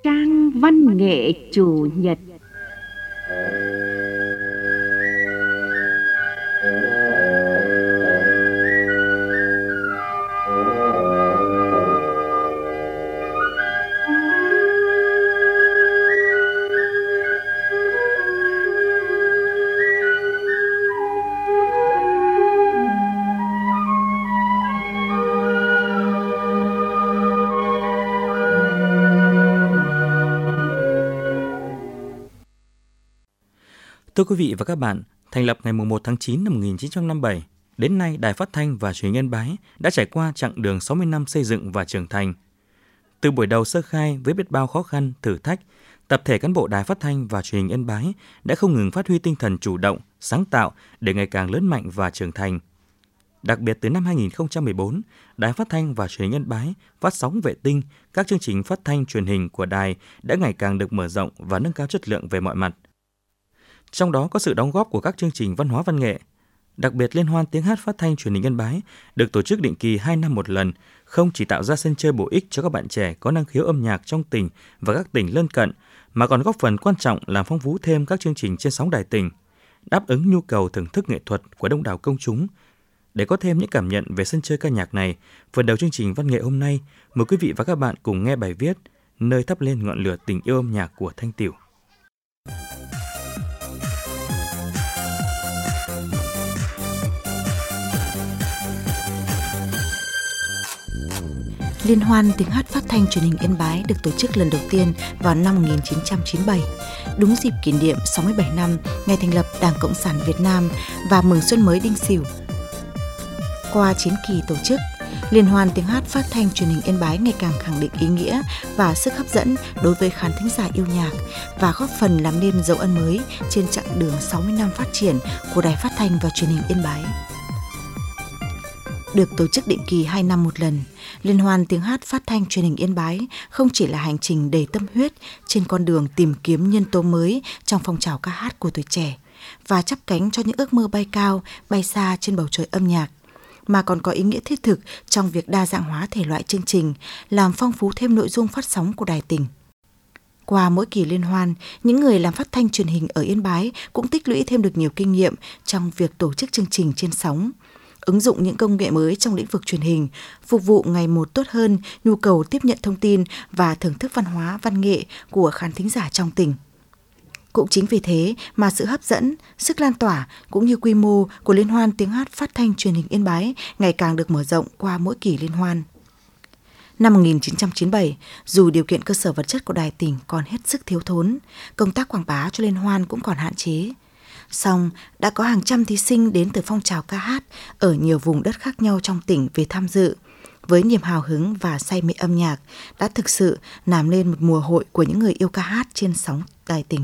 Trang văn nghệ chủ nhật. Thưa quý vị và các bạn, thành lập ngày 1 tháng 9 năm 1957, đến nay Đài Phát thanh và Truyền hình Yên Bái đã trải qua chặng đường 60 năm xây dựng và trưởng thành. Từ buổi đầu sơ khai với biết bao khó khăn, thử thách, tập thể cán bộ Đài Phát thanh và Truyền hình Yên Bái đã không ngừng phát huy tinh thần chủ động, sáng tạo để ngày càng lớn mạnh và trưởng thành. Đặc biệt từ năm 2014, Đài Phát thanh và Truyền hình Yên Bái phát sóng vệ tinh, các chương trình phát thanh truyền hình của đài đã ngày càng được mở rộng và nâng cao chất lượng về mọi mặt. Trong đó có sự đóng góp của các chương trình văn hóa văn nghệ. Đặc biệt, Liên hoan tiếng hát phát thanh Truyền hình Yên Bái được tổ chức định kỳ 2 năm một lần, không chỉ tạo ra sân chơi bổ ích cho các bạn trẻ có năng khiếu âm nhạc trong tỉnh và các tỉnh lân cận, mà còn góp phần quan trọng làm phong phú thêm các chương trình trên sóng đài tỉnh, đáp ứng nhu cầu thưởng thức nghệ thuật của đông đảo công chúng. Để có thêm những cảm nhận về sân chơi ca nhạc này, phần đầu chương trình văn nghệ hôm nay, mời quý vị và các bạn cùng nghe bài viết Nơi thắp lên ngọn lửa tình yêu âm nhạc của Thanh Tiểu. Liên hoan tiếng hát phát thanh Truyền hình Yên Bái được tổ chức lần đầu tiên vào năm 1997, đúng dịp kỷ niệm 67 năm ngày thành lập Đảng Cộng sản Việt Nam và mừng xuân mới Đinh Sửu. Qua 9 kỳ tổ chức, Liên hoan tiếng hát phát thanh Truyền hình Yên Bái ngày càng khẳng định ý nghĩa và sức hấp dẫn đối với khán thính giả yêu nhạc và góp phần làm nên dấu ấn mới trên chặng đường 60 năm phát triển của Đài Phát thanh và Truyền hình Yên Bái. Được tổ chức định kỳ 2 năm một lần, Liên hoan tiếng hát phát thanh Truyền hình Yên Bái không chỉ là hành trình đầy tâm huyết trên con đường tìm kiếm nhân tố mới trong phong trào ca hát của tuổi trẻ và chắp cánh cho những ước mơ bay cao, bay xa trên bầu trời âm nhạc, mà còn có ý nghĩa thiết thực trong việc đa dạng hóa thể loại chương trình, làm phong phú thêm nội dung phát sóng của đài tỉnh. Qua mỗi kỳ liên hoan, những người làm phát thanh truyền hình ở Yên Bái cũng tích lũy thêm được nhiều kinh nghiệm trong việc tổ chức chương trình trên sóng, ứng dụng những công nghệ mới trong lĩnh vực truyền hình, phục vụ ngày một tốt hơn nhu cầu tiếp nhận thông tin và thưởng thức văn hóa, văn nghệ của khán thính giả trong tỉnh. Cũng chính vì thế mà sự hấp dẫn, sức lan tỏa cũng như quy mô của Liên hoan tiếng hát phát thanh Truyền hình Yên Bái ngày càng được mở rộng qua mỗi kỳ liên hoan. Năm 1997, dù điều kiện cơ sở vật chất của đài tỉnh còn hết sức thiếu thốn, công tác quảng bá cho liên hoan cũng còn hạn chế. Song đã có hàng trăm thí sinh đến từ phong trào ca hát ở nhiều vùng đất khác nhau trong tỉnh về tham dự, với niềm hào hứng và say mê âm nhạc đã thực sự làm nên một mùa hội của những người yêu ca hát trên sóng đài tỉnh.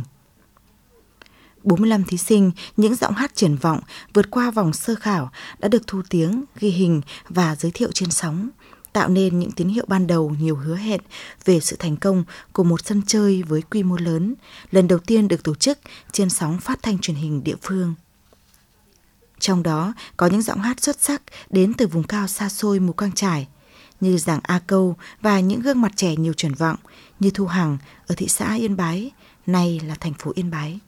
45 thí sinh, những giọng hát triển vọng vượt qua vòng sơ khảo đã được thu tiếng, ghi hình và giới thiệu trên sóng, tạo nên những tín hiệu ban đầu nhiều hứa hẹn về sự thành công của một sân chơi với quy mô lớn, lần đầu tiên được tổ chức trên sóng phát thanh truyền hình địa phương. Trong đó có những giọng hát xuất sắc đến từ vùng cao xa xôi Mù Cang Chải, như Giàng A Câu và những gương mặt trẻ nhiều triển vọng như Thu Hằng ở thị xã Yên Bái, nay là thành phố Yên Bái.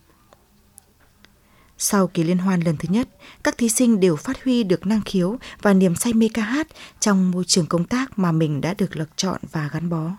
Sau kỳ liên hoan lần thứ nhất, các thí sinh đều phát huy được năng khiếu và niềm say mê ca hát trong môi trường công tác mà mình đã được lựa chọn và gắn bó.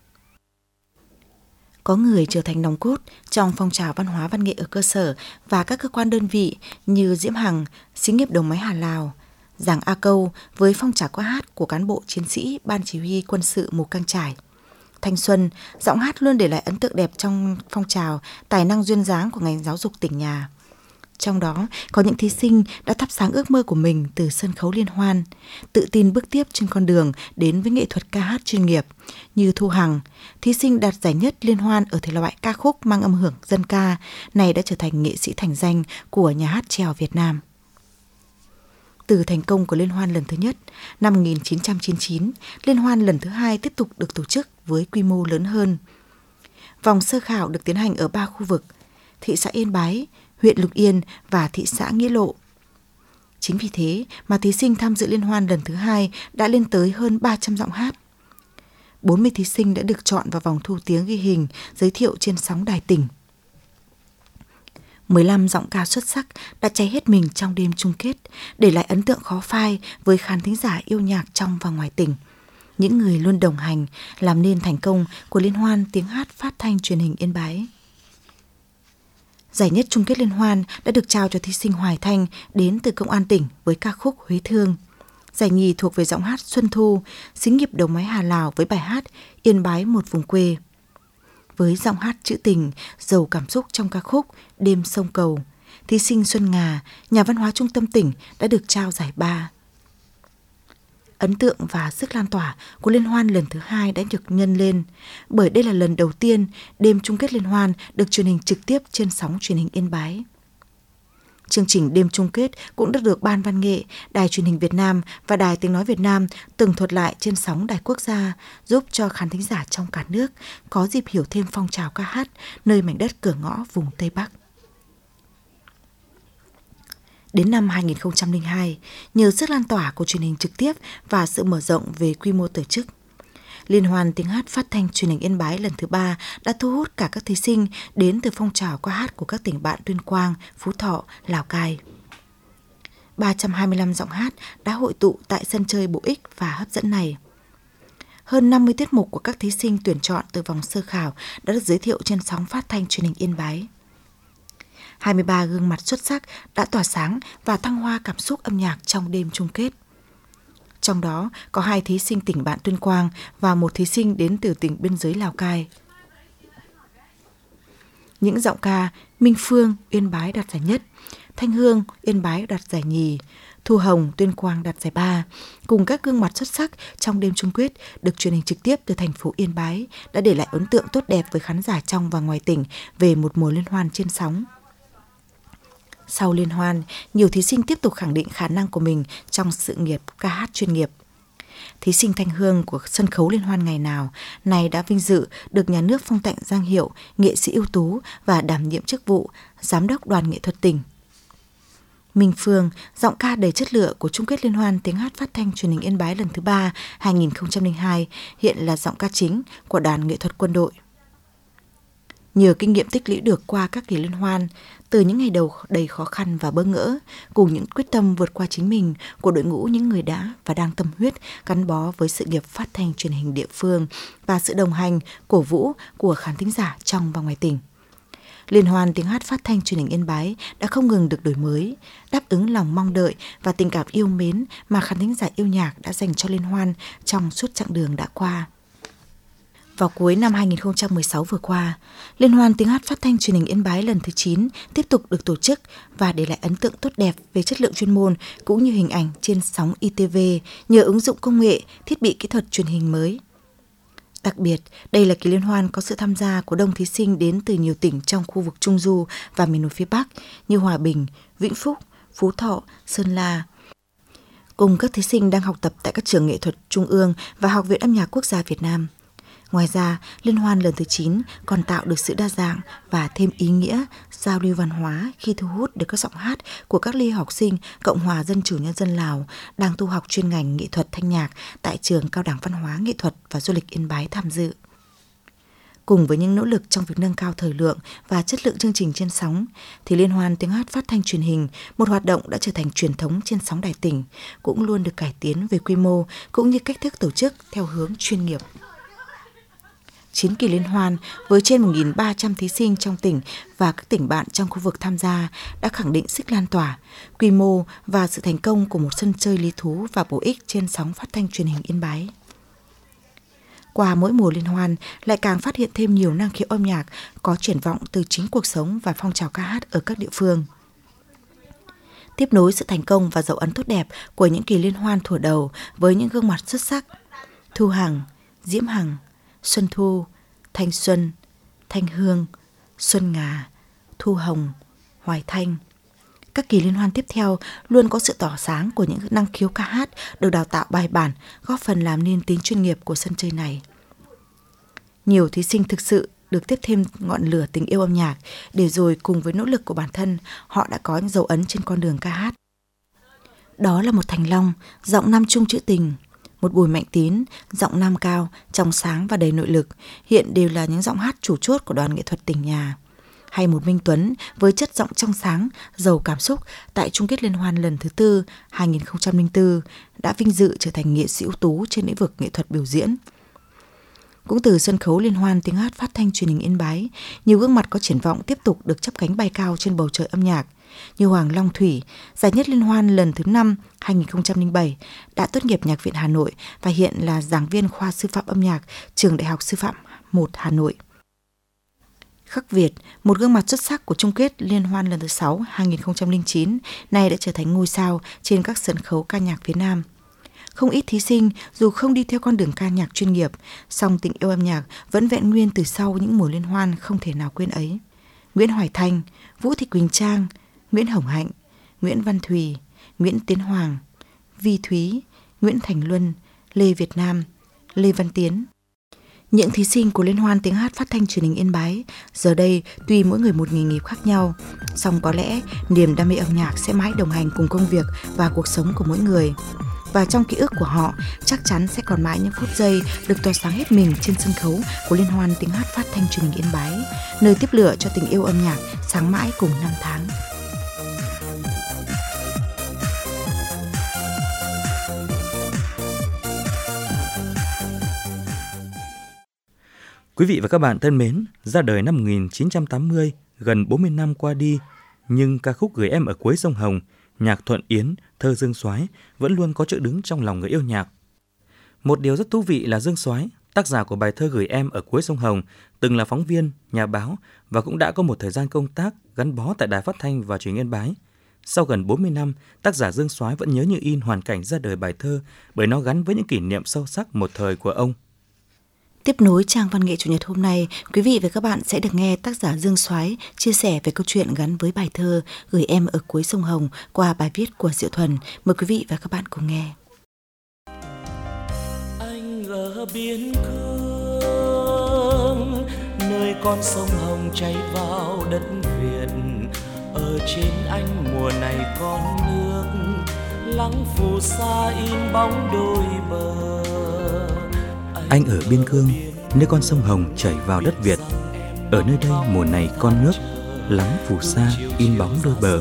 Có người trở thành nòng cốt trong phong trào văn hóa văn nghệ ở cơ sở và các cơ quan đơn vị như Diễm Hằng, xí nghiệp đầu máy Hà Lào, Giàng A Câu với phong trào ca hát của cán bộ chiến sĩ Ban Chỉ huy Quân sự Mù Cang Chải. Thanh Xuân, giọng hát luôn để lại ấn tượng đẹp trong phong trào tài năng duyên dáng của ngành giáo dục tỉnh nhà. Trong đó có những thí sinh đã thắp sáng ước mơ của mình từ sân khấu liên hoan, tự tin bước tiếp trên con đường đến với nghệ thuật ca hát chuyên nghiệp, như Thu Hằng, thí sinh đạt giải nhất liên hoan ở thể loại ca khúc mang âm hưởng dân ca, này đã trở thành nghệ sĩ thành danh của nhà hát chèo Việt Nam. Từ thành công của liên hoan lần thứ nhất, năm 1999, liên hoan lần thứ hai tiếp tục được tổ chức với quy mô lớn hơn. Vòng sơ khảo được tiến hành ở 3 khu vực: thị xã Yên Bái, huyện Lục Yên và thị xã Nghĩa Lộ. Chính vì thế mà thí sinh tham dự liên hoan lần thứ hai đã lên tới hơn 300 giọng hát. 40 thí sinh đã được chọn vào vòng thu tiếng ghi hình giới thiệu trên sóng đài tỉnh. 15 giọng ca xuất sắc đã cháy hết mình trong đêm chung kết, để lại ấn tượng khó phai với khán thính giả yêu nhạc trong và ngoài tỉnh. Những người luôn đồng hành làm nên thành công của Liên hoan tiếng hát phát thanh truyền hình Yên Bái. Giải nhất chung kết liên hoan đã được trao cho thí sinh Hoài Thanh đến từ Công an tỉnh với ca khúc Huế Thương. Giải nhì thuộc về giọng hát Xuân Thu, xí nghiệp đầu máy Hà Lào với bài hát Yên Bái một vùng quê. Với giọng hát trữ tình, giàu cảm xúc trong ca khúc Đêm sông cầu, thí sinh Xuân Ngà, nhà văn hóa trung tâm tỉnh đã được trao giải 3. Ấn tượng và sức lan tỏa của liên hoan lần thứ 2 đã được nhân lên, bởi đây là lần đầu tiên đêm chung kết liên hoan được truyền hình trực tiếp trên sóng truyền hình Yên Bái. Chương trình đêm chung kết cũng đã được Ban Văn nghệ, Đài Truyền hình Việt Nam và Đài Tiếng nói Việt Nam tường thuật lại trên sóng đài quốc gia, giúp cho khán thính giả trong cả nước có dịp hiểu thêm phong trào ca hát nơi mảnh đất cửa ngõ vùng Tây Bắc. Đến năm 2002, nhờ sức lan tỏa của truyền hình trực tiếp và sự mở rộng về quy mô tổ chức, Liên hoan tiếng hát phát thanh truyền hình Yên Bái lần thứ 3 đã thu hút cả các thí sinh đến từ phong trào ca hát của các tỉnh bạn Tuyên Quang, Phú Thọ, Lào Cai. 325 giọng hát đã hội tụ tại sân chơi bổ ích và hấp dẫn này. Hơn 50 tiết mục của các thí sinh tuyển chọn từ vòng sơ khảo đã được giới thiệu trên sóng phát thanh truyền hình Yên Bái. 23 gương mặt xuất sắc đã tỏa sáng và thăng hoa cảm xúc âm nhạc trong đêm chung kết. Trong đó có 2 thí sinh tỉnh bạn Tuyên Quang và 1 thí sinh đến từ tỉnh biên giới Lào Cai. Những giọng ca Minh Phương, Yên Bái đạt giải nhất, Thanh Hương, Yên Bái đạt giải nhì, Thu Hồng, Tuyên Quang đạt giải 3, cùng các gương mặt xuất sắc trong đêm chung kết được truyền hình trực tiếp từ thành phố Yên Bái đã để lại ấn tượng tốt đẹp với khán giả trong và ngoài tỉnh về một mùa liên hoan trên sóng. Sau liên hoan, nhiều thí sinh tiếp tục khẳng định khả năng của mình trong sự nghiệp ca hát chuyên nghiệp. Thí sinh Thanh Hương của sân khấu liên hoan ngày nào này đã vinh dự được nhà nước phong tặng danh hiệu nghệ sĩ ưu tú và đảm nhiệm chức vụ giám đốc đoàn nghệ thuật tỉnh. Minh Phương, giọng ca đầy chất lượng của chung kết liên hoan tiếng hát phát thanh truyền hình Yên Bái lần thứ 3 2002, hiện là giọng ca chính của đoàn nghệ thuật quân đội. Nhờ kinh nghiệm tích lũy được qua các kỳ liên hoan, từ những ngày đầu đầy khó khăn và bỡ ngỡ, cùng những quyết tâm vượt qua chính mình của đội ngũ những người đã và đang tâm huyết gắn bó với sự nghiệp phát thanh truyền hình địa phương và sự đồng hành, cổ vũ của khán thính giả trong và ngoài tỉnh, Liên hoan tiếng hát phát thanh truyền hình Yên Bái đã không ngừng được đổi mới, đáp ứng lòng mong đợi và tình cảm yêu mến mà khán thính giả yêu nhạc đã dành cho liên hoan trong suốt chặng đường đã qua. Vào cuối năm 2016 vừa qua, Liên hoan tiếng hát phát thanh truyền hình Yên Bái lần thứ 9 tiếp tục được tổ chức và để lại ấn tượng tốt đẹp về chất lượng chuyên môn cũng như hình ảnh trên sóng ITV nhờ ứng dụng công nghệ, thiết bị kỹ thuật truyền hình mới. Đặc biệt, đây là kỳ liên hoan có sự tham gia của đông thí sinh đến từ nhiều tỉnh trong khu vực Trung Du và miền núi phía Bắc như Hòa Bình, Vĩnh Phúc, Phú Thọ, Sơn La. Cùng các thí sinh đang học tập tại các trường nghệ thuật Trung ương và Học viện Âm nhạc Quốc gia Việt Nam. Ngoài ra, Liên hoan lần thứ 9 còn tạo được sự đa dạng và thêm ý nghĩa giao lưu văn hóa khi thu hút được các giọng hát của các lưu học sinh Cộng hòa Dân chủ Nhân dân Lào đang tu học chuyên ngành nghệ thuật thanh nhạc tại trường Cao đẳng Văn hóa Nghệ thuật và Du lịch Yên Bái tham dự. Cùng với những nỗ lực trong việc nâng cao thời lượng và chất lượng chương trình trên sóng, thì Liên hoan tiếng hát phát thanh truyền hình, một hoạt động đã trở thành truyền thống trên sóng đài tỉnh, cũng luôn được cải tiến về quy mô cũng như cách thức tổ chức theo hướng chuyên nghiệp. 9 kỳ liên hoan với trên 1.300 thí sinh trong tỉnh và các tỉnh bạn trong khu vực tham gia đã khẳng định sức lan tỏa, quy mô và sự thành công của một sân chơi lý thú và bổ ích trên sóng phát thanh truyền hình Yên Bái. Qua mỗi mùa liên hoan lại càng phát hiện thêm nhiều năng khiếu âm nhạc có triển vọng từ chính cuộc sống và phong trào ca hát ở các địa phương. Tiếp nối sự thành công và dấu ấn tốt đẹp của những kỳ liên hoan thuở đầu với những gương mặt xuất sắc: Thu Hằng, Diễm Hằng, Xuân Thu, Thanh Xuân, Thanh Hương, Xuân Ngà, Thu Hồng, Hoài Thanh. Các kỳ liên hoan tiếp theo luôn có sự tỏa sáng của những năng khiếu ca hát được đào tạo bài bản, góp phần làm nên tính chuyên nghiệp của sân chơi này. Nhiều thí sinh thực sự được tiếp thêm ngọn lửa tình yêu âm nhạc, để rồi cùng với nỗ lực của bản thân, họ đã có những dấu ấn trên con đường ca hát. Đó là một Thành Long, giọng nam trung trữ tình, một Bùi Mạnh Tín, giọng nam cao, trong sáng và đầy nội lực, hiện đều là những giọng hát chủ chốt của đoàn nghệ thuật tỉnh nhà. Hay một Minh Tuấn với chất giọng trong sáng, giàu cảm xúc tại chung kết liên hoan lần thứ 4 2004 đã vinh dự trở thành nghệ sĩ ưu tú trên lĩnh vực nghệ thuật biểu diễn. Cũng từ sân khấu liên hoan tiếng hát phát thanh truyền hình Yên Bái, nhiều gương mặt có triển vọng tiếp tục được chắp cánh bay cao trên bầu trời âm nhạc, như Hoàng Long Thủy, giải nhất liên hoan lần thứ 5 2007, đã tốt nghiệp Nhạc viện Hà Nội và hiện là giảng viên khoa sư phạm âm nhạc Trường Đại học Sư phạm 1 Hà Nội. Khắc Việt, một gương mặt xuất sắc của chung kết liên hoan lần thứ 6 2009, nay đã trở thành ngôi sao trên các sân khấu ca nhạc phía Nam. Không ít thí sinh dù không đi theo con đường ca nhạc chuyên nghiệp, song tình yêu âm nhạc vẫn vẹn nguyên từ sau những mùa liên hoan không thể nào quên ấy. Nguyễn Hoài Thanh, Vũ Thị Quỳnh Trang, Nguyễn Hồng Hạnh, Nguyễn Văn Thùy, Nguyễn Tiến Hoàng, Vi Thúy, Nguyễn Thành Luân, Lê Việt Nam, Lê Văn Tiến. Những thí sinh của Liên hoan tiếng hát phát thanh truyền hình Yên Bái giờ đây tuy mỗi người một nghề nghiệp khác nhau, song có lẽ niềm đam mê âm nhạc sẽ mãi đồng hành cùng công việc và cuộc sống của mỗi người. Và trong ký ức của họ chắc chắn sẽ còn mãi những phút giây được tỏa sáng hết mình trên sân khấu của Liên hoan tiếng hát phát thanh truyền hình Yên Bái, nơi tiếp lửa cho tình yêu âm nhạc sáng mãi cùng năm tháng. Quý vị và các bạn thân mến, ra đời năm 1980, gần 40 năm qua đi, nhưng ca khúc Gửi Em Ở Cuối Sông Hồng, nhạc Thuận Yến, thơ Dương Soái vẫn luôn có chỗ đứng trong lòng người yêu nhạc. Một điều rất thú vị là Dương Soái, tác giả của bài thơ Gửi Em Ở Cuối Sông Hồng, từng là phóng viên, nhà báo và cũng đã có một thời gian công tác gắn bó tại Đài Phát thanh và Truyền hình Yên Bái. Sau gần 40 năm, tác giả Dương Soái vẫn nhớ như in hoàn cảnh ra đời bài thơ bởi nó gắn với những kỷ niệm sâu sắc một thời của ông. Tiếp nối trang văn nghệ Chủ nhật hôm nay, quý vị và các bạn sẽ được nghe tác giả Dương Soái chia sẻ về câu chuyện gắn với bài thơ Gửi Em Ở Cuối Sông Hồng qua bài viết của Diệu Thuần. Mời quý vị và các bạn cùng nghe. Anh ở biên cương, nơi con sông Hồng chảy vào đất Việt. Ở trên anh mùa này con nước, lắng phù sa in bóng đôi bờ. Anh ở biên cương, nơi con sông Hồng chảy vào đất Việt. Ở nơi đây mùa này con nước, lắng phù sa in bóng đôi bờ.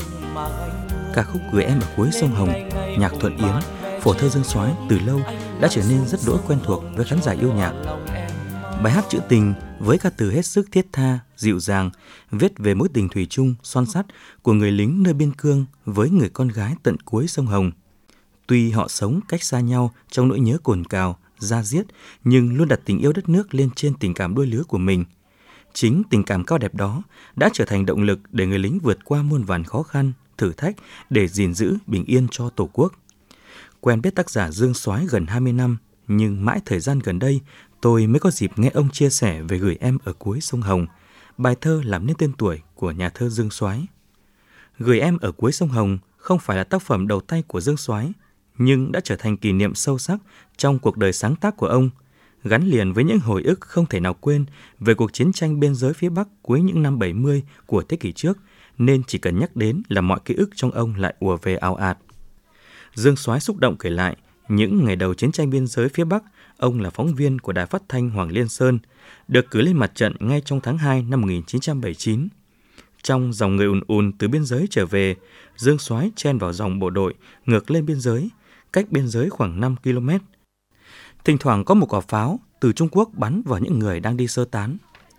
Ca khúc Gửi Em Ở Cuối Sông Hồng, nhạc Thuận Yến, phổ thơ Dương Soái từ lâu đã trở nên rất đỗi quen thuộc với khán giả yêu nhạc. Bài hát trữ tình với ca từ hết sức thiết tha, dịu dàng, viết về mối tình thủy chung, son sắt của người lính nơi biên cương với người con gái tận cuối sông Hồng. Tuy họ sống cách xa nhau trong nỗi nhớ cồn cào, da diết, nhưng luôn đặt tình yêu đất nước lên trên tình cảm đôi lứa của mình. Chính tình cảm cao đẹp đó đã trở thành động lực để người lính vượt qua muôn vàn khó khăn, thử thách để gìn giữ bình yên cho Tổ quốc. Quen biết tác giả Dương Soái gần 20 năm, nhưng mãi thời gian gần đây tôi mới có dịp nghe ông chia sẻ về Gửi Em Ở Cuối Sông Hồng, bài thơ làm nên tên tuổi của nhà thơ Dương Soái. Gửi Em Ở Cuối Sông Hồng không phải là tác phẩm đầu tay của Dương Soái, nhưng đã trở thành kỷ niệm sâu sắc trong cuộc đời sáng tác của ông, gắn liền với những hồi ức không thể nào quên về cuộc chiến tranh biên giới phía Bắc cuối những năm 70 của thế kỷ trước, nên chỉ cần nhắc đến là mọi ký ức trong ông lại ùa về ào ạt. Dương Soái xúc động kể lại, những ngày đầu chiến tranh biên giới phía Bắc, ông là phóng viên của Đài Phát thanh Hoàng Liên Sơn, được cử lên mặt trận ngay trong tháng 2 năm 1979. Trong dòng người ùn ùn từ biên giới trở về, Dương Soái chen vào dòng bộ đội ngược lên biên giới, cách biên giới khoảng 5 km. Thỉnh thoảng có một quả pháo từ Trung Quốc bắn vào những người đang đi sơ tán.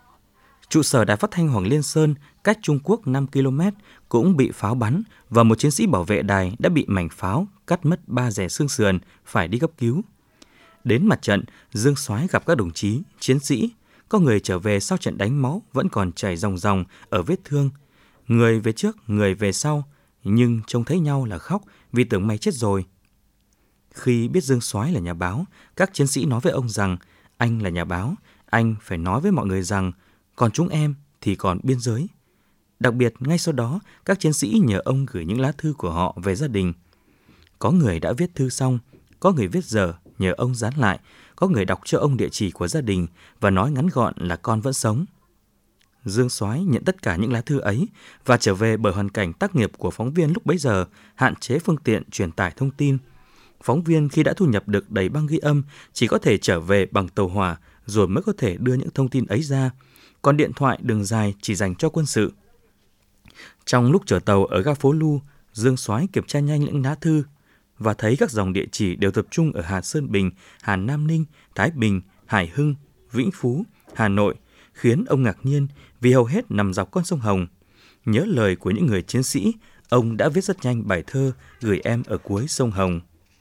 Trụ sở Đài Phát thanh Hoàng Liên Sơn cách Trung Quốc 5 km cũng bị pháo bắn và một chiến sĩ bảo vệ đài đã bị mảnh pháo cắt mất 3 rẻ xương sườn, phải đi cấp cứu. Đến mặt trận, Dương Soái gặp các đồng chí, chiến sĩ, có người trở về sau trận đánh máu vẫn còn chảy ròng ròng ở vết thương. Người về trước, người về sau, nhưng trông thấy nhau là khóc vì tưởng mày chết rồi. Khi biết Dương Soái là nhà báo, các chiến sĩ nói với ông rằng anh là nhà báo, anh phải nói với mọi người rằng còn chúng em thì còn biên giới. Đặc biệt, ngay sau đó, các chiến sĩ nhờ ông gửi những lá thư của họ về gia đình. Có người đã viết thư xong, có người viết dở, nhờ ông dán lại, có người đọc cho ông địa chỉ của gia đình và nói ngắn gọn là con vẫn sống. Dương Soái nhận tất cả những lá thư ấy và trở về bởi hoàn cảnh tác nghiệp của phóng viên lúc bấy giờ hạn chế phương tiện truyền tải thông tin. Phóng viên khi đã thu nhập được đầy băng ghi âm chỉ có thể trở về bằng tàu hỏa rồi mới có thể đưa những thông tin ấy ra, còn điện thoại đường dài chỉ dành cho quân sự. Trong lúc chở tàu ở ga Phố Lu, Dương Soái kiểm tra nhanh những lá thư và thấy các dòng địa chỉ đều tập trung ở Hà Sơn Bình, Hà Nam Ninh, Thái Bình, Hải Hưng, Vĩnh Phú, Hà Nội, khiến ông ngạc nhiên vì hầu hết nằm dọc con sông Hồng. Nhớ lời của những người chiến sĩ, ông đã viết rất nhanh bài thơ Gửi em ở cuối sông Hồng.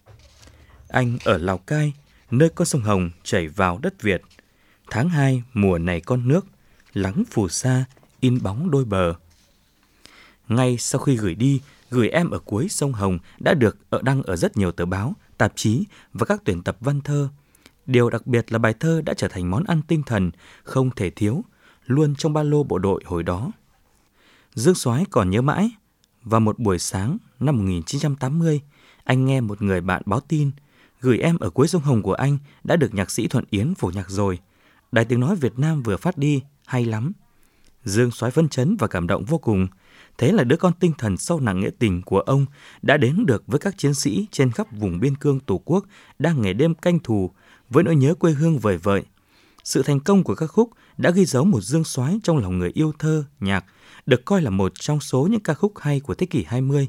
Anh ở Lào Cai, nơi con sông Hồng chảy vào đất Việt. Tháng 2 mùa này con nước, lắng phù sa, in bóng đôi bờ. Ngay sau khi gửi đi, Gửi em ở cuối sông Hồng đã được đăng ở rất nhiều tờ báo, tạp chí và các tuyển tập văn thơ. Điều đặc biệt là bài thơ đã trở thành món ăn tinh thần, không thể thiếu, luôn trong ba lô bộ đội hồi đó. Dương Soái còn nhớ mãi, vào một buổi sáng năm 1980, anh nghe một người bạn báo tin, Gửi em ở cuối sông Hồng của anh đã được nhạc sĩ Thuận Yến phổ nhạc rồi. Đài Tiếng Nói Việt Nam vừa phát đi, hay lắm. Dương Soái phấn chấn và cảm động vô cùng. Thế là đứa con tinh thần sâu nặng nghĩa tình của ông đã đến được với các chiến sĩ trên khắp vùng biên cương Tổ quốc đang ngày đêm canh thù với nỗi nhớ quê hương vời vợi. Sự thành công của ca khúc đã ghi dấu một Dương Soái trong lòng người yêu thơ, nhạc, được coi là một trong số những ca khúc hay của thế kỷ 20.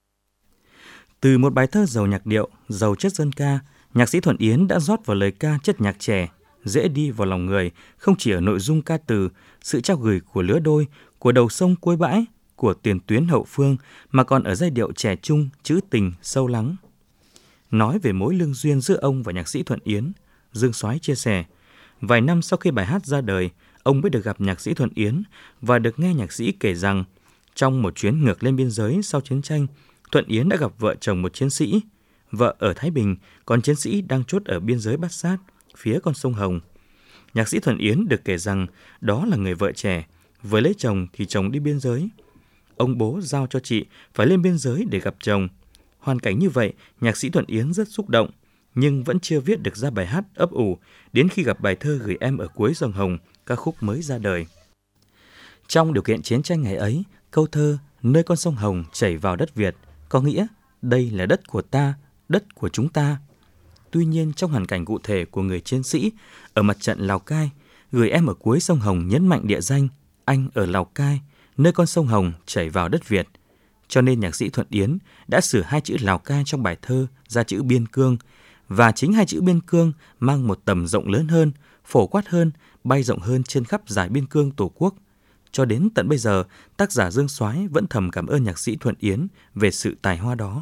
Từ một bài thơ giàu nhạc điệu, giàu chất dân ca, nhạc sĩ Thuận Yến đã rót vào lời ca chất nhạc trẻ, dễ đi vào lòng người, không chỉ ở nội dung ca từ, sự trao gửi của lứa đôi, của đầu sông cuối bãi, của tiền tuyến hậu phương, mà còn ở giai điệu trẻ trung, trữ tình, sâu lắng. Nói về mối lương duyên giữa ông và nhạc sĩ Thuận Yến, Dương Soái chia sẻ, vài năm sau khi bài hát ra đời, ông mới được gặp nhạc sĩ Thuận Yến và được nghe nhạc sĩ kể rằng, trong một chuyến ngược lên biên giới sau chiến tranh, Thuận Yến đã gặp vợ chồng một chiến sĩ, vợ ở Thái Bình, còn chiến sĩ đang chốt ở biên giới Bát Sát, phía con sông Hồng. Nhạc sĩ Thuận Yến được kể rằng đó là người vợ trẻ, vừa lấy chồng thì chồng đi biên giới. Ông bố giao cho chị phải lên biên giới để gặp chồng. Hoàn cảnh như vậy, nhạc sĩ Thuận Yến rất xúc động, nhưng vẫn chưa viết được ra bài hát ấp ủ, đến khi gặp bài thơ Gửi em ở cuối sông Hồng, ca khúc mới ra đời. Trong điều kiện chiến tranh ngày ấy, câu thơ Nơi con sông Hồng chảy vào đất Việt có nghĩa đây là đất của ta, đất của chúng ta. Tuy nhiên, trong hoàn cảnh cụ thể của người chiến sĩ ở mặt trận Lào Cai, Gửi em ở cuối sông Hồng nhấn mạnh địa danh anh ở Lào Cai, nơi con sông Hồng chảy vào đất Việt. Cho nên nhạc sĩ Thuận Yến đã sửa hai chữ Lào Cai trong bài thơ ra chữ biên cương, và chính hai chữ biên cương mang một tầm rộng lớn hơn, phổ quát hơn, bay rộng hơn trên khắp dải biên cương Tổ quốc. Cho đến tận bây giờ, tác giả Dương Soái vẫn thầm cảm ơn nhạc sĩ Thuận Yến về sự tài hoa đó.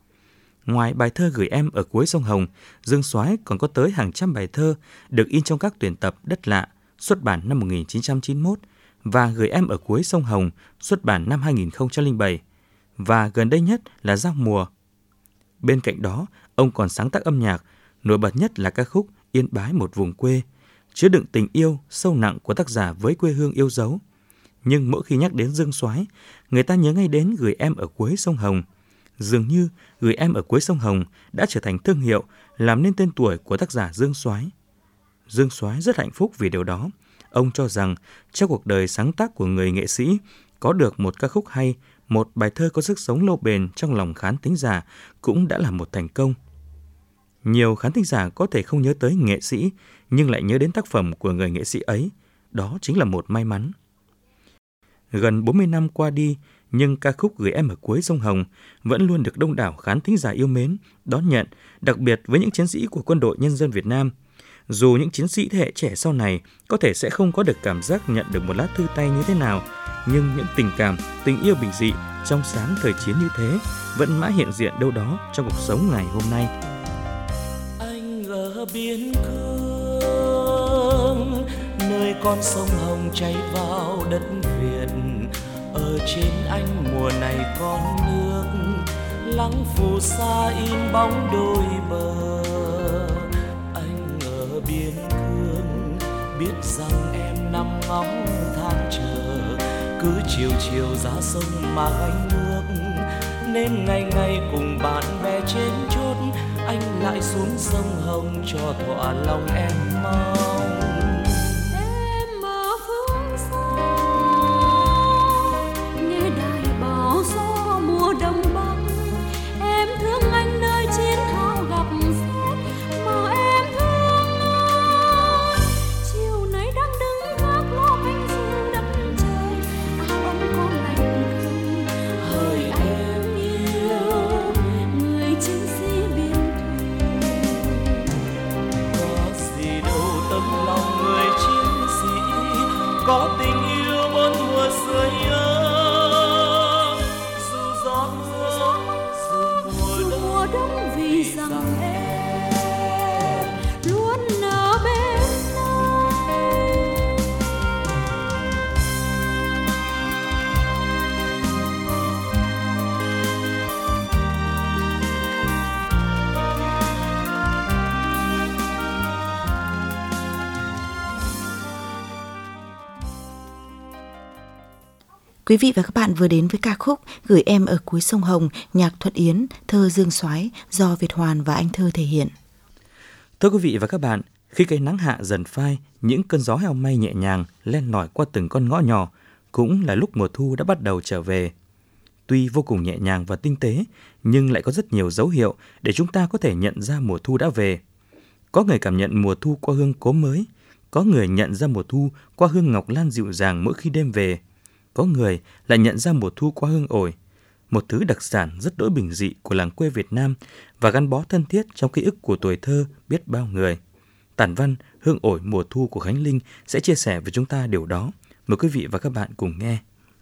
Ngoài bài thơ Gửi em ở cuối sông Hồng, Dương Soái còn có tới hàng trăm bài thơ được in trong các tuyển tập Đất lạ, xuất bản năm 1991, và Gửi em ở cuối sông Hồng, xuất bản năm 2007, và gần đây nhất là Giao mùa. Bên cạnh đó, ông còn sáng tác âm nhạc, nổi bật nhất là ca khúc Yên Bái một vùng quê, chứa đựng tình yêu sâu nặng của tác giả với quê hương yêu dấu. Nhưng mỗi khi nhắc đến Dương Soái, người ta nhớ ngay đến Gửi em ở cuối sông Hồng. Dường như Gửi em ở cuối sông Hồng đã trở thành thương hiệu, làm nên tên tuổi của tác giả Dương Soái. Dương Soái rất hạnh phúc vì điều đó. Ông cho rằng trong cuộc đời sáng tác của người nghệ sĩ, có được một ca khúc hay, một bài thơ có sức sống lâu bền trong lòng khán thính giả cũng đã là một thành công. Nhiều khán thính giả có thể không nhớ tới nghệ sĩ, nhưng lại nhớ đến tác phẩm của người nghệ sĩ ấy. Đó chính là một may mắn. Gần 40 năm qua đi, nhưng ca khúc Gửi em ở cuối sông Hồng vẫn luôn được đông đảo khán thính giả yêu mến, đón nhận, đặc biệt với những chiến sĩ của Quân đội Nhân dân Việt Nam. Dù những chiến sĩ thế hệ trẻ sau này có thể sẽ không có được cảm giác nhận được một lá thư tay như thế nào, nhưng những tình cảm, tình yêu bình dị, trong sáng thời chiến như thế vẫn mãi hiện diện đâu đó trong cuộc sống ngày hôm nay. Anh ở biên cương, nơi con sông Hồng chảy vào đất Việt. Ở trên anh mùa này con nước, lắng phù sa in bóng đôi bờ. Anh ở biên cương, biết rằng em nằm ngóng than chờ, cứ chiều chiều ra sông mà gánh nước, nên ngày ngày cùng bạn bè trên chốt, anh lại xuống sông Hồng cho thỏa lòng em mong. Em ở phương xa, nghe đài báo gió mùa đông bắc, em thương anh nơi chiến hào gà có tình yêu bốn mùa sưởi ấm. Dù gió mưa, dù mùa đông, vì rằng em luôn ở bên anh. Quý vị và các bạn vừa đến với ca khúc Gửi Em Ở Cuối Sông Hồng, nhạc Thuận Yến, thơ Dương Soái do Việt Hoàn và Anh Thơ thể hiện. Thưa quý vị và các bạn, khi cái nắng hạ dần phai, những cơn gió heo may nhẹ nhàng len lỏi qua từng con ngõ nhỏ, cũng là lúc mùa thu đã bắt đầu trở về. Tuy vô cùng nhẹ nhàng và tinh tế, nhưng lại có rất nhiều dấu hiệu để chúng ta có thể nhận ra mùa thu đã về. Có người cảm nhận mùa thu qua hương cốm mới, có người nhận ra mùa thu qua hương ngọc lan dịu dàng mỗi khi đêm về. Có người lại nhận ra mùa thu qua hương ổi, một thứ đặc sản rất đỗi bình dị của làng quê Việt Nam và gắn bó thân thiết trong ký ức của tuổi thơ biết bao người. Tản văn Hương ổi mùa thu của Khánh Linh sẽ chia sẻ với chúng ta điều đó. Mời quý vị và các bạn cùng nghe.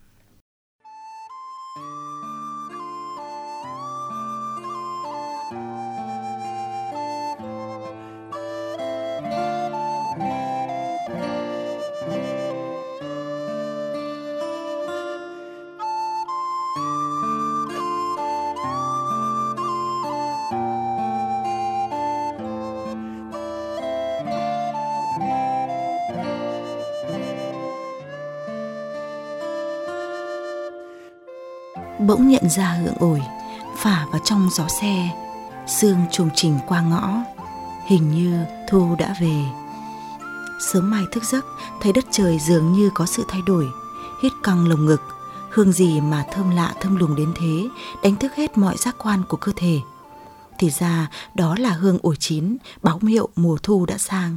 Bỗng nhận ra hương ổi phả vào trong gió xe, sương trùng trình qua ngõ, hình như thu đã về. Sớm mai thức giấc, thấy đất trời dường như có sự thay đổi, hít căng lồng ngực. Hương gì mà thơm lạ thơm lùng đến thế, đánh thức hết mọi giác quan của cơ thể. Thì ra đó là hương ổi chín, báo hiệu mùa thu đã sang.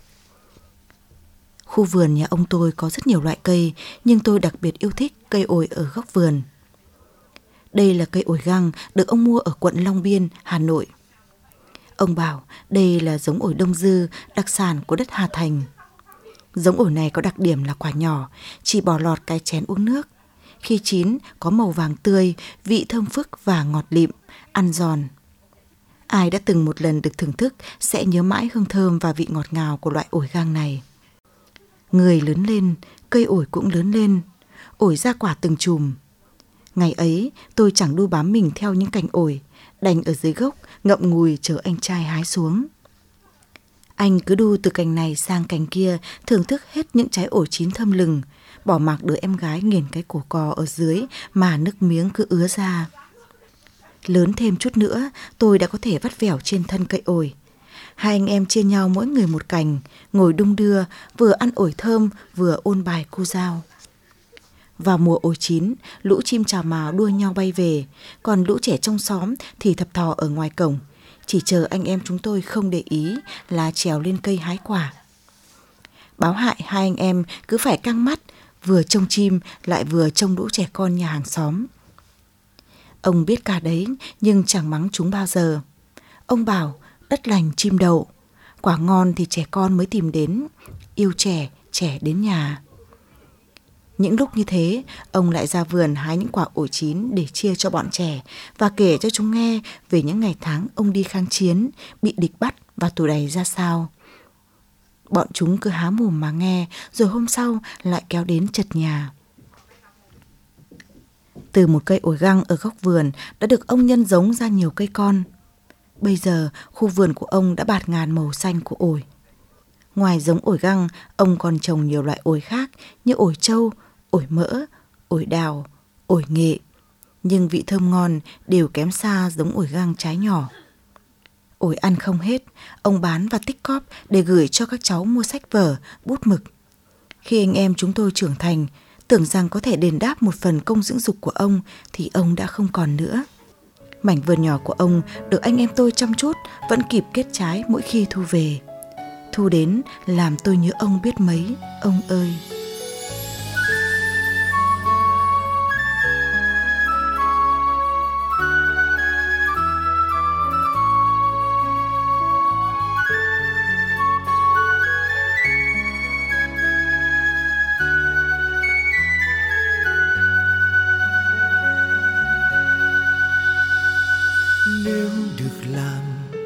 Khu vườn nhà ông tôi có rất nhiều loại cây, nhưng tôi đặc biệt yêu thích cây ổi ở góc vườn. Đây là cây ổi găng được ông mua ở quận Long Biên, Hà Nội. Ông bảo đây là giống ổi Đông Dư, đặc sản của đất Hà Thành. Giống ổi này có đặc điểm là quả nhỏ, chỉ bỏ lọt cái chén uống nước. Khi chín có màu vàng tươi, vị thơm phức và ngọt lịm, ăn giòn. Ai đã từng một lần được thưởng thức sẽ nhớ mãi hương thơm và vị ngọt ngào của loại ổi gang này. Người lớn lên, cây ổi cũng lớn lên, ổi ra quả từng chùm. Ngày ấy tôi chẳng đu bám mình theo những cành ổi, đành ở dưới gốc ngậm ngùi chờ anh trai hái xuống. Anh cứ đu từ cành này sang cành kia, thưởng thức hết những trái ổi chín thơm lừng, bỏ mặc đứa em gái nghiền cái cổ cò ở dưới mà nước miếng cứ ứa ra. Lớn thêm chút nữa, tôi đã có thể vắt vẻo trên thân cây ổi. Hai anh em chia nhau mỗi người một cành, ngồi đung đưa, vừa ăn ổi thơm vừa ôn bài cô dao. Vào mùa ổi chín, lũ chim chào mào đua nhau bay về, còn lũ trẻ trong xóm thì thập thò ở ngoài cổng, chỉ chờ anh em chúng tôi không để ý là trèo lên cây hái quả. Báo hại hai anh em cứ phải căng mắt, vừa trông chim lại vừa trông lũ trẻ con nhà hàng xóm. Ông biết cả đấy nhưng chẳng mắng chúng bao giờ. Ông bảo đất lành chim đậu, quả ngon thì trẻ con mới tìm đến, yêu trẻ, trẻ đến nhà. Những lúc như thế, ông lại ra vườn hái những quả ổi chín để chia cho bọn trẻ và kể cho chúng nghe về những ngày tháng ông đi kháng chiến, bị địch bắt và tù đày ra sao. Bọn chúng cứ há mồm mà nghe, rồi hôm sau lại kéo đến chật nhà. Từ một cây ổi găng ở góc vườn đã được ông nhân giống ra nhiều cây con. Bây giờ, khu vườn của ông đã bạt ngàn màu xanh của ổi. Ngoài giống ổi găng, ông còn trồng nhiều loại ổi khác như ổi trâu, ổi mỡ, ổi đào, ổi nghệ. Nhưng vị thơm ngon đều kém xa giống ổi găng trái nhỏ. Ổi ăn không hết, ông bán và tích cóp để gửi cho các cháu mua sách vở, bút mực. Khi anh em chúng tôi trưởng thành, tưởng rằng có thể đền đáp một phần công dưỡng dục của ông thì ông đã không còn nữa. Mảnh vườn nhỏ của ông được anh em tôi chăm chút vẫn kịp kết trái mỗi khi thu về. Thu đến làm tôi nhớ ông biết mấy, ông ơi.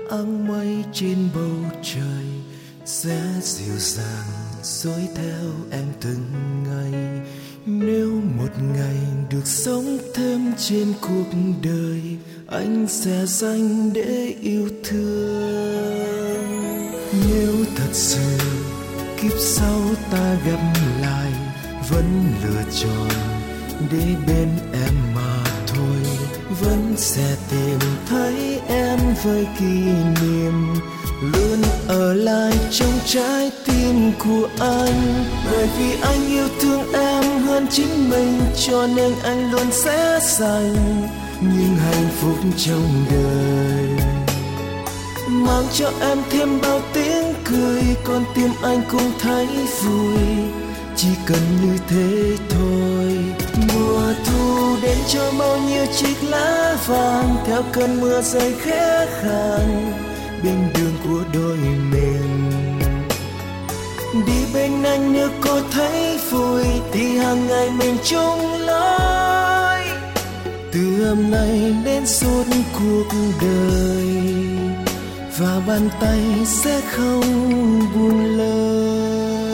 áng mây trên bầu trời sẽ dịu dàng dõi theo em từng ngày. Nếu một ngày được sống thêm trên cuộc đời, anh sẽ dành để yêu thương. Nếu thật sự kiếp sau ta gặp lại, vẫn lựa chọn để bên em mà thôi, vẫn sẽ tìm thấy em với kỷ niệm luôn ở lại trong trái tim của anh. Bởi vì anh yêu thương em hơn chính mình, cho nên anh luôn sẽ dành những hạnh phúc trong đời, mang cho em thêm bao tiếng cười, con tim anh cũng thấy vui. Chỉ cần như thế thôi. Mùa thu đến cho bao nhiêu chiếc lá vàng theo cơn mưa rơi khẽ khàng bên đường của đôi mình. Đi bên anh nếu cô thấy vui thì hàng ngày mình chung lối. Từ hôm nay đến suốt cuộc đời, và bàn tay sẽ không buông lơi.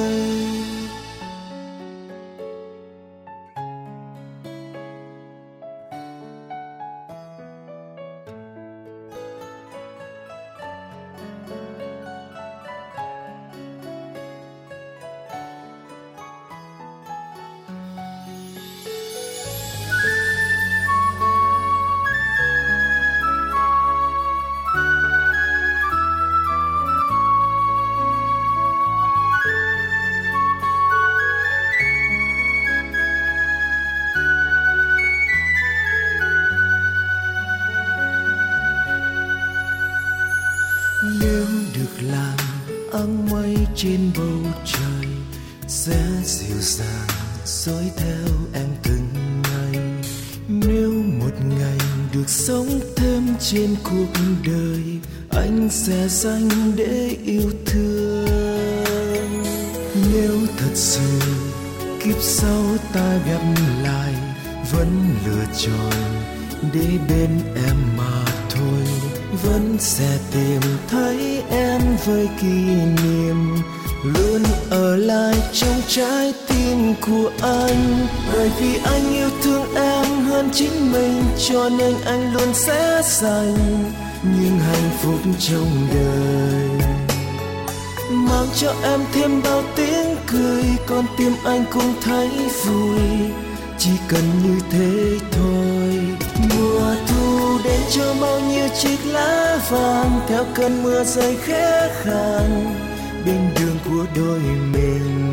Nếu được làm áng mây trên bầu trời, sẽ dịu dàng dõi theo em từng ngày. Nếu một ngày được sống thêm trên cuộc đời, anh sẽ dành để yêu thương. Nếu thật sự kiếp sau ta gặp lại, vẫn lựa chọn để bên em mà thôi, vẫn sẽ tìm thấy em với kỷ niệm luôn ở lại trong trái tim của anh. Bởi vì anh yêu thương em hơn chính mình, cho nên anh luôn sẽ dành những hạnh phúc trong đời, mang cho em thêm bao tiếng cười, con tim anh cũng thấy vui. Chỉ cần như thế thôi. Mùa thu đến cho bao nhiêu chiếc lá vàng theo cơn mưa rơi khẽ khàng bên đường của đôi mình.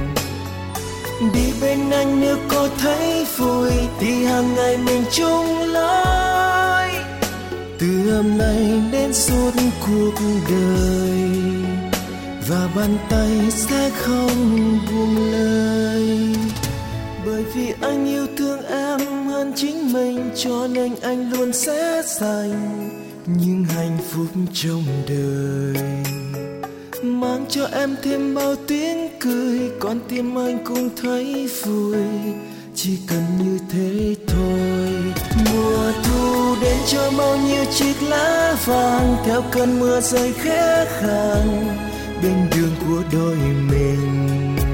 Đi bên anh nếu cô thấy vui thì hàng ngày mình chung lối. Từ hôm nay đến suốt cuộc đời, và bàn tay sẽ không buông lơi. Bởi vì anh yêu thương em hơn chính mình, cho nên anh luôn sẽ dành những hạnh phúc trong đời, mang cho em thêm bao tiếng cười, con tim anh cũng thấy vui. Chỉ cần như thế thôi. Mùa thu đến cho bao nhiêu chiếc lá vàng theo cơn mưa rơi khẽ khàng bên đường của đôi mình.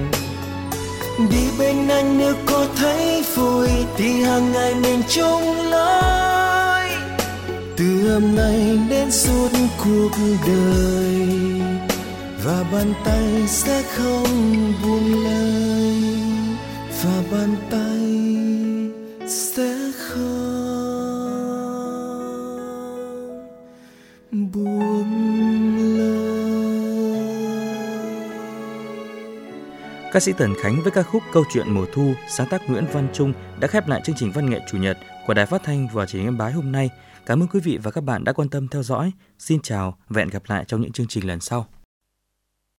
Đi bên anh nếu cô thấy vui thì hàng ngày mình chung lối. Từ hôm nay đến suốt cuộc đời, và bàn tay sẽ không buông lơi, và bàn tay sẽ không buông lơi. Ca sĩ Tần Khánh với ca khúc Câu chuyện mùa thu sáng tác Nguyễn Văn Trung đã khép lại chương trình Văn nghệ Chủ nhật của Đài Phát thanh và Truyền hình Yên Bái hôm nay. Cảm ơn quý vị và các bạn đã quan tâm theo dõi. Xin chào và hẹn gặp lại trong những chương trình lần sau.